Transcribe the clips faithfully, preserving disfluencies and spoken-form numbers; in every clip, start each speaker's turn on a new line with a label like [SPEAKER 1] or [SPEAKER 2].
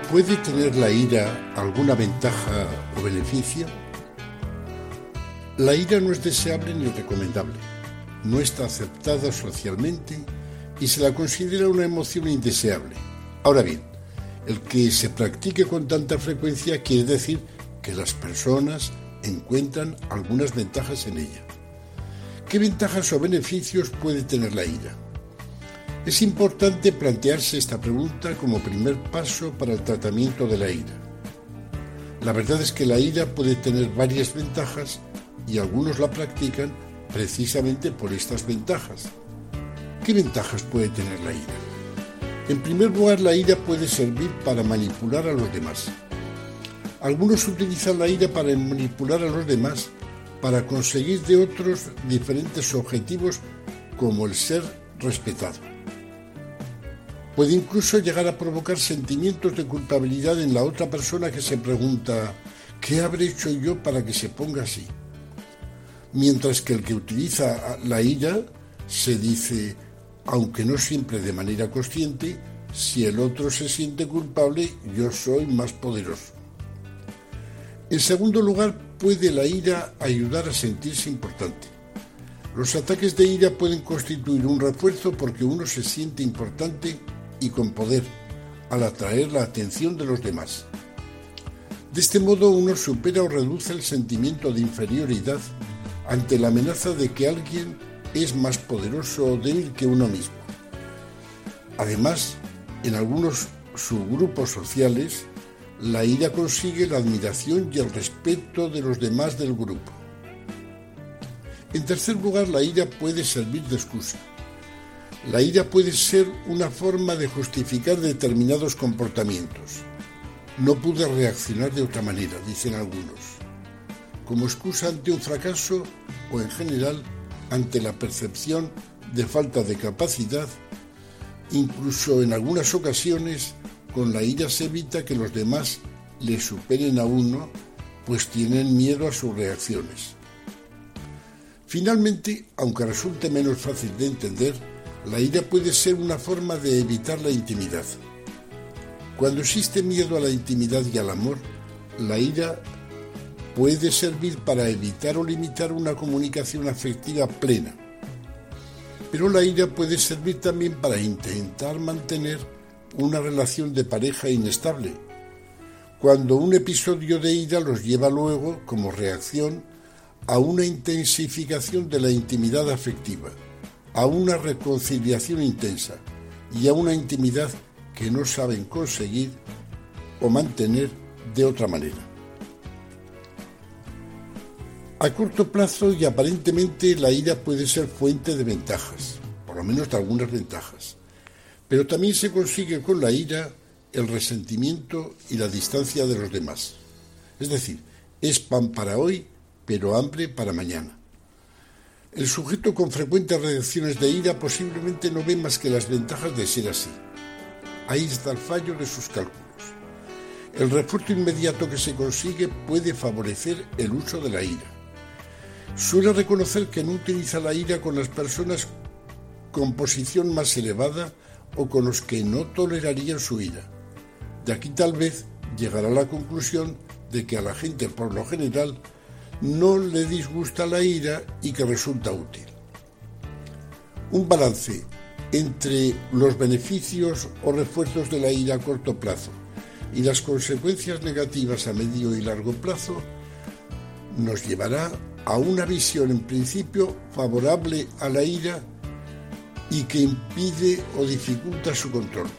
[SPEAKER 1] ¿Puede tener la ira alguna ventaja o beneficio? La ira no es deseable ni recomendable, no está aceptada socialmente y se la considera una emoción indeseable. Ahora bien, el que se practique con tanta frecuencia quiere decir que las personas encuentran algunas ventajas en ella. ¿Qué ventajas o beneficios puede tener la ira? Es importante plantearse esta pregunta como primer paso para el tratamiento de la ira. La verdad es que la ira puede tener varias ventajas y algunos la practican precisamente por estas ventajas. ¿Qué ventajas puede tener la ira? En primer lugar, la ira puede servir para manipular a los demás. Algunos utilizan la ira para manipular a los demás para conseguir de otros diferentes objetivos como el ser respetado. Puede incluso llegar a provocar sentimientos de culpabilidad en la otra persona que se pregunta ¿qué habré hecho yo para que se ponga así? Mientras que el que utiliza la ira se dice, aunque no siempre de manera consciente, si el otro se siente culpable, yo soy más poderoso. En segundo lugar, puede la ira ayudar a sentirse importante. Los ataques de ira pueden constituir un refuerzo porque uno se siente importante y con poder al atraer la atención de los demás. De este modo uno supera o reduce el sentimiento de inferioridad ante la amenaza de que alguien es más poderoso o débil que uno mismo. Además, en algunos subgrupos sociales, la ira consigue la admiración y el respeto de los demás del grupo. En tercer lugar, la ira puede servir de excusa. La ira puede ser una forma de justificar determinados comportamientos. No pude reaccionar de otra manera, dicen algunos, como excusa ante un fracaso o en general ante la percepción de falta de capacidad. Incluso en algunas ocasiones con la ira se evita que los demás le superen a uno, pues tienen miedo a sus reacciones. Finalmente, aunque resulte menos fácil de entender, la ira puede ser una forma de evitar la intimidad. Cuando existe miedo a la intimidad y al amor, la ira puede servir para evitar o limitar una comunicación afectiva plena. Pero la ira puede servir también para intentar mantener una relación de pareja inestable, cuando un episodio de ira los lleva luego, como reacción, a una intensificación de la intimidad afectiva, a una reconciliación intensa y a una intimidad que no saben conseguir o mantener de otra manera. A corto plazo y aparentemente la ira puede ser fuente de ventajas, por lo menos de algunas ventajas, pero también se consigue con la ira el resentimiento y la distancia de los demás. Es decir, es pan para hoy, pero hambre para mañana. El sujeto con frecuentes reacciones de ira posiblemente no ve más que las ventajas de ser así. Ahí está el fallo de sus cálculos. El refuerzo inmediato que se consigue puede favorecer el uso de la ira. Suele reconocer que no utiliza la ira con las personas con posición más elevada o con los que no tolerarían su ira. De aquí tal vez llegará a la conclusión de que a la gente por lo general no le disgusta la ira y que resulta útil. Un balance entre los beneficios o refuerzos de la ira a corto plazo y las consecuencias negativas a medio y largo plazo nos llevará a una visión en principio favorable a la ira y que impide o dificulta su control.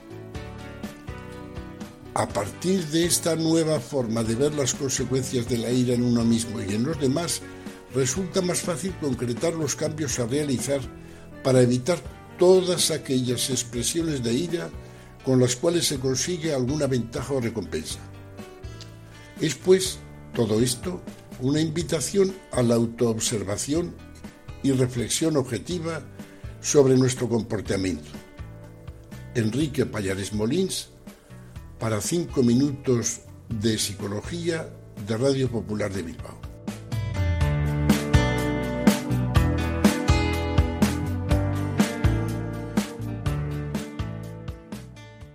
[SPEAKER 1] A partir de esta nueva forma de ver las consecuencias de la ira en uno mismo y en los demás, resulta más fácil concretar los cambios a realizar para evitar todas aquellas expresiones de ira con las cuales se consigue alguna ventaja o recompensa. Es pues todo esto una invitación a la autoobservación y reflexión objetiva sobre nuestro comportamiento. Enrique Pallares Molins, para cinco minutos de psicología de Radio Popular de Bilbao.